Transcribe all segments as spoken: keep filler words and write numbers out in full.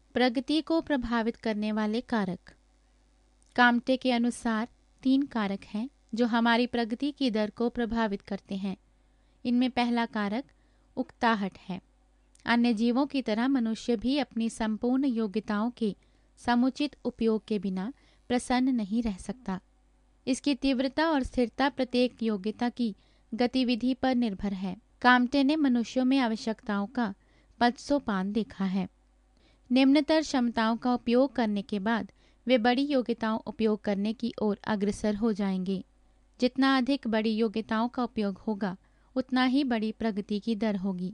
प्रगति को प्रभावित करने वाले कारक। काम्टे के अनुसार तीन कारक हैं जो हमारी प्रगति की दर को प्रभावित करते हैं। इनमें पहला कारक उकताहट है। अन्य जीवों की तरह मनुष्य भी अपनी संपूर्ण योग्यताओं के समुचित उपयोग के बिना प्रसन्न नहीं रह सकता। इसकी तीव्रता और स्थिरता प्रत्येक योग्यता की गतिविधि पर निर्भर है। काम्टे ने मनुष्यों में आवश्यकताओं का पदसोपान देखा है। निम्नतर क्षमताओं का उपयोग करने के बाद वे बड़ी योग्यताओं उपयोग करने की ओर अग्रसर हो जाएंगे। जितना अधिक बड़ी योग्यताओं का उपयोग होगा उतना ही बड़ी प्रगति की दर होगी।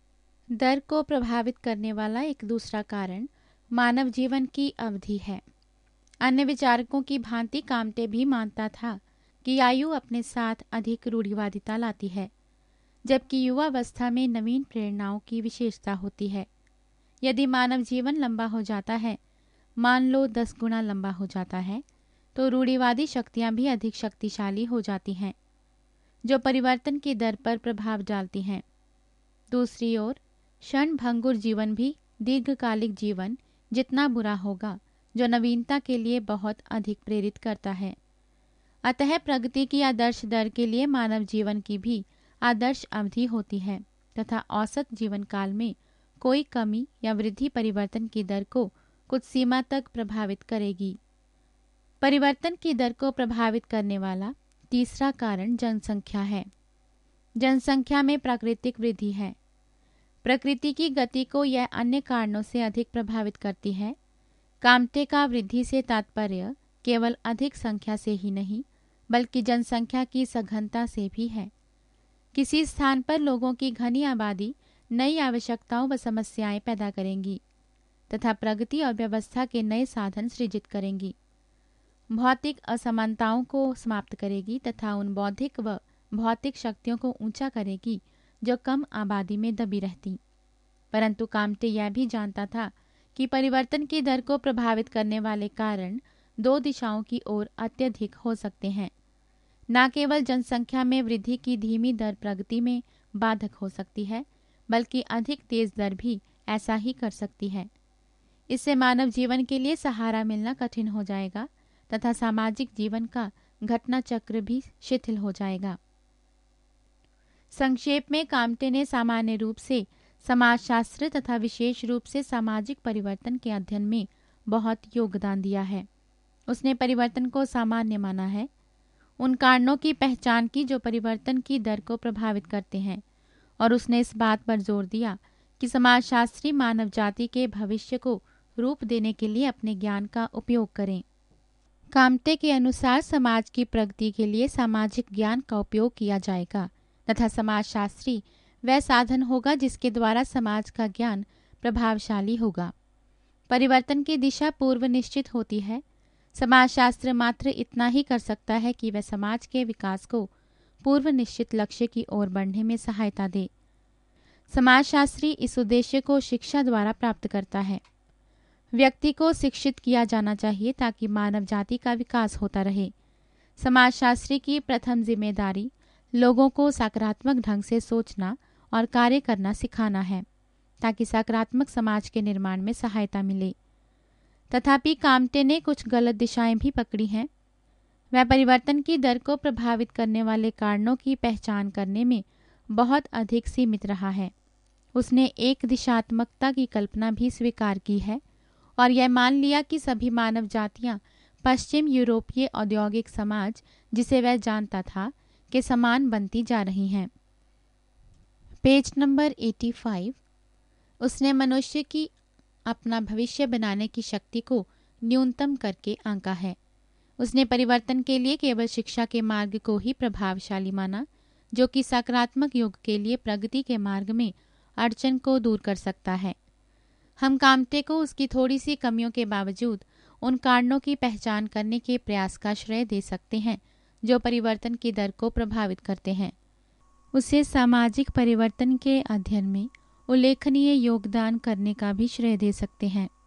दर को प्रभावित करने वाला एक दूसरा कारण मानव जीवन की अवधि है। अन्य विचारकों की भांति काम्टे भी मानता था कि आयु अपने साथ अधिक रूढ़िवादिता लाती है, जबकि युवावस्था में नवीन प्रेरणाओं की विशेषता होती है। यदि मानव जीवन लंबा हो जाता है, मान लो दस गुना लंबा हो जाता है, तो रूढ़िवादी शक्तियां भी अधिक शक्तिशाली हो जाती हैं, जो परिवर्तन की दर पर प्रभाव डालती हैं। दूसरी ओर क्षणभंगुर जीवन भी दीर्घकालिक जीवन जितना बुरा होगा, जो नवीनता के लिए बहुत अधिक प्रेरित करता है। अतः प्रगति की आदर्श दर के लिए मानव जीवन की भी आदर्श अवधि होती है तथा औसत जीवन काल में कोई कमी या वृद्धि परिवर्तन की दर को कुछ सीमा तक प्रभावित करेगी। परिवर्तन की दर को प्रभावित करने वाला तीसरा कारण जनसंख्या है। जनसंख्या में प्राकृतिक वृद्धि है। प्रकृति की गति को यह अन्य कारणों से अधिक प्रभावित करती है। काम्टे का वृद्धि से तात्पर्य केवल अधिक संख्या से ही नहीं, बल्कि जनसंख्या की सघनता से भी है। किसी स्थान पर लोगों की घनी आबादी नई आवश्यकताओं व समस्याएं पैदा करेंगी तथा प्रगति और व्यवस्था के नए साधन सृजित करेंगी। भौतिक असमानताओं को समाप्त करेगी तथा उन बौद्धिक व भौतिक शक्तियों को ऊंचा करेगी जो कम आबादी में दबी रहती। परंतु काम्टे यह भी जानता था कि परिवर्तन की दर को प्रभावित करने वाले कारण दो दिशाओं की ओर अत्यधिक हो सकते हैं। न केवल जनसंख्या में वृद्धि की धीमी दर प्रगति में बाधक हो सकती है, बल्कि अधिक तेज दर भी ऐसा ही कर सकती है। इससे मानव जीवन के लिए सहारा मिलना कठिन हो जाएगा तथा सामाजिक जीवन का घटना चक्र भी शिथिल हो जाएगा। संक्षेप में काम्टे ने सामान्य रूप से समाजशास्त्र तथा विशेष रूप से सामाजिक परिवर्तन के अध्ययन में बहुत योगदान दिया है। उसने परिवर्तन को सामान्य माना है, उन कारणों की पहचान की जो परिवर्तन की दर को प्रभावित करते हैं, और उसने इस बात पर जोर दिया कि समाजशास्त्री मानव जाति के भविष्य को रूप देने के लिए अपने ज्ञान का उपयोग करें। काम्टे के अनुसार समाज की प्रगति के लिए सामाजिक ज्ञान का उपयोग किया जाएगा तथा समाजशास्त्री वह साधन होगा जिसके द्वारा समाज का ज्ञान प्रभावशाली होगा। परिवर्तन की दिशा पूर्व निश्चित होती है। समाजशास्त्र मात्र इतना ही कर सकता है कि वह समाज के विकास को पूर्व निश्चित लक्ष्य की ओर बढ़ने में सहायता दे। समाजशास्त्री इस उद्देश्य को शिक्षा द्वारा प्राप्त करता है। व्यक्ति को शिक्षित किया जाना चाहिए ताकि मानव जाति का विकास होता रहे। समाजशास्त्री की प्रथम जिम्मेदारी लोगों को सकारात्मक ढंग से सोचना और कार्य करना सिखाना है ताकि सकारात्मक समाज के निर्माण में सहायता मिले। तथापि काम्टे ने कुछ गलत दिशाएं भी पकड़ी हैं। वह परिवर्तन की दर को प्रभावित करने वाले कारणों की पहचान करने में बहुत अधिक सीमित रहा है। उसने एक दिशात्मकता की कल्पना भी स्वीकार की है और यह मान लिया कि सभी मानव जातियां पश्चिम यूरोपीय औद्योगिक समाज, जिसे वह जानता था, के समान बनती जा रही हैं। पेज नंबर पचासी। उसने मनुष्य की अपना भविष्य बनाने की शक्ति को न्यूनतम करके आंका है। उसने परिवर्तन के लिए केवल शिक्षा के मार्ग को ही प्रभावशाली माना, जो कि सकारात्मक युग के लिए प्रगति के मार्ग में अड़चन को दूर कर सकता है। हम काम्टे को उसकी थोड़ी सी कमियों के बावजूद उन कारणों की पहचान करने के प्रयास का श्रेय दे सकते हैं जो परिवर्तन की दर को प्रभावित करते हैं। उसे सामाजिक परिवर्तन के अध्ययन में उल्लेखनीय योगदान करने का भी श्रेय दे सकते हैं।